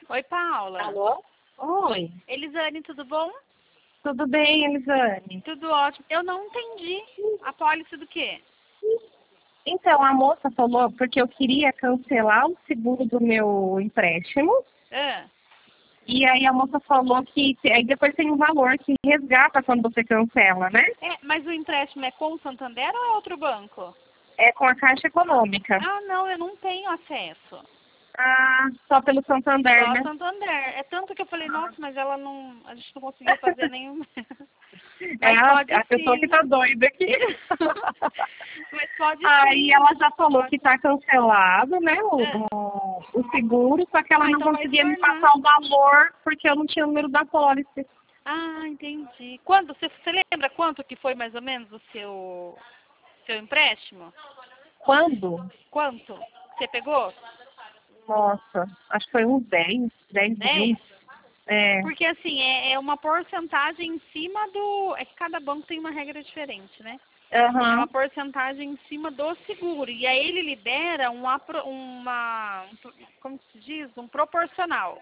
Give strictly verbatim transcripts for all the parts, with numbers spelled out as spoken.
Oi, Paula. Alô? Oi. Elisane, tudo bom? Tudo bem, Elisane? Tudo ótimo. Eu não entendi. A pólice do quê? Então, a moça falou porque eu queria cancelar o seguro do meu empréstimo. Ah, E aí a moça falou que aí depois tem um valor que resgata quando você cancela, né? é, mas o empréstimo é com o Santander ou é outro banco? É com a Caixa Econômica. Ah, não, eu não tenho acesso. Ah, só pelo Santander, Só né? Santander. É tanto que eu falei, nossa, mas ela não. A gente não conseguiu fazer nenhum. É Mas a, pode a pessoa sim. que tá doida aqui. Mas pode Aí sim. ela já falou Pode. que tá cancelado, né, o, É. o, o seguro, só que ela Ah, não então vai conseguia me tornar. passar o valor porque eu não tinha o número da pólice. Ah, entendi. Quando você, você lembra quanto que foi mais ou menos o seu seu empréstimo? Quando? Quanto? Você pegou? Nossa, acho que foi uns dez, dez dez? mil. É, Porque assim, é, é uma porcentagem em cima do. É que cada banco tem uma regra diferente, né? É uma aham, porcentagem em cima do seguro. E aí ele libera um apro- uma. um pro- Como se diz? Um proporcional.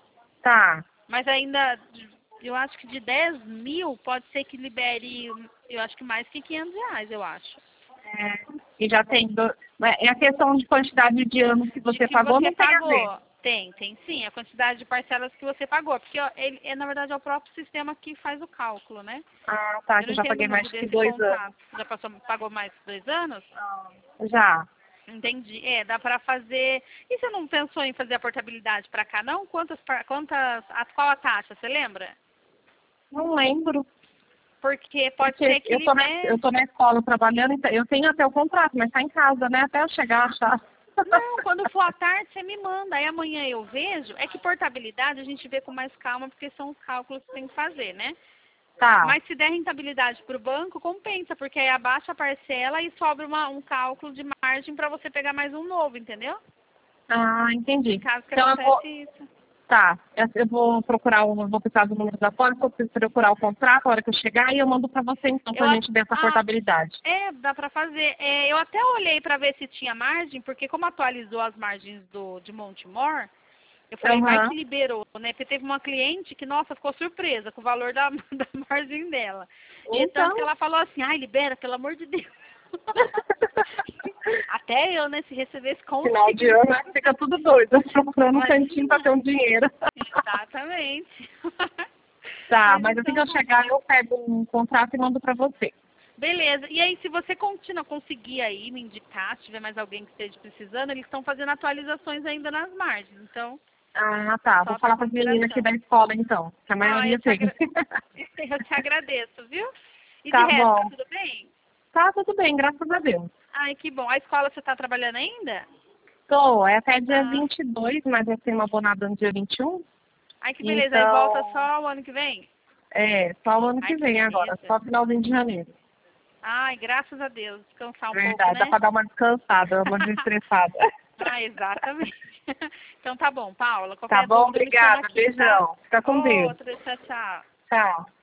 tá. Mas ainda, eu acho que de dez mil pode ser que libere, eu acho que mais que quinhentos reais, eu acho. É, e já tem. Do... mas é a questão de quantidade de anos que De você que pagou, você não tem a ver. pagou. Tem, tem sim, a quantidade de parcelas que você pagou. Porque ó, ele, é, na verdade, é o próprio sistema que faz o cálculo, né? Ah, tá, Eu que não eu já entendo paguei muito mais que desse dois anos. contato. Já passou, pagou mais de dois anos? Já. Entendi. É, dá pra fazer. E você não pensou em fazer a portabilidade pra cá, não? Quantas, par- quantas, a, qual a taxa, você lembra? Não lembro. Porque pode Porque ser que eu tô na, eu libere. tô na escola trabalhando, então eu tenho até o contrato, mas tá em casa, né? Até eu chegar a achar. Não, quando for à tarde você me manda. Aí amanhã eu vejo. É que portabilidade a gente vê com mais calma, porque são os cálculos que tem que fazer, né? Tá. Mas se der rentabilidade para o banco, compensa, porque aí abaixa a parcela e sobra uma, um cálculo de margem para você pegar mais um novo, entendeu? Ah, entendi. Em caso que Então eu vou. acontece isso. Tá. Eu eu vou procurar o. Vou precisar do número da pólice, vou procurar o contrato, a hora que eu chegar, e eu mando pra você então, Eu, pra a- gente ver essa ah, portabilidade. é, dá para fazer. É, eu até olhei para ver se tinha margem, porque como atualizou as margens do, de Montemor, eu falei, vai Aham. que liberou, né? Porque teve uma cliente que, nossa, ficou surpresa com o valor da, da margem dela. E tanto que Então. ela falou assim, ai, libera, pelo amor de Deus. Até eu, né, se recebesse Final de consigo. ano, né, fica tudo doido, procurando um cantinho pra Imagina. ter um dinheiro. Exatamente. Tá, Mas mas assim que então eu tá. chegar, eu pego um contrato e mando pra você. Beleza. E aí, se você continua, conseguir aí me indicar, se tiver mais alguém que esteja precisando, eles estão fazendo atualizações ainda nas margens. Então, Ah, tá. Vou só para falar para as meninas aqui consideração. da escola, então. Que a Ah, eu maioria te, tem. agra... eu te agradeço, viu? E de Tá resto, tá bom. tudo bem? Tá, tudo bem, graças a Deus. Ai, que bom. A escola você está trabalhando ainda? Tô, é até dia Ah, vinte e dois, mas eu tenho uma abonada no dia vinte e um. ai, que beleza. Aí volta Então, só o ano que vem? é, só o ano Ai, que que vem agora, beleza. só finalzinho de janeiro. Ai, graças a Deus. Descansar um pouco, Verdade, dá né? pra dar uma descansada, uma desestressada. Ah, exatamente. Então tá bom, Paula. Tá Qualquer bom? dúvida me chama Obrigada. aqui, tá? Beijão. Fica com Deus. Outra, tchau, tchau. Tchau.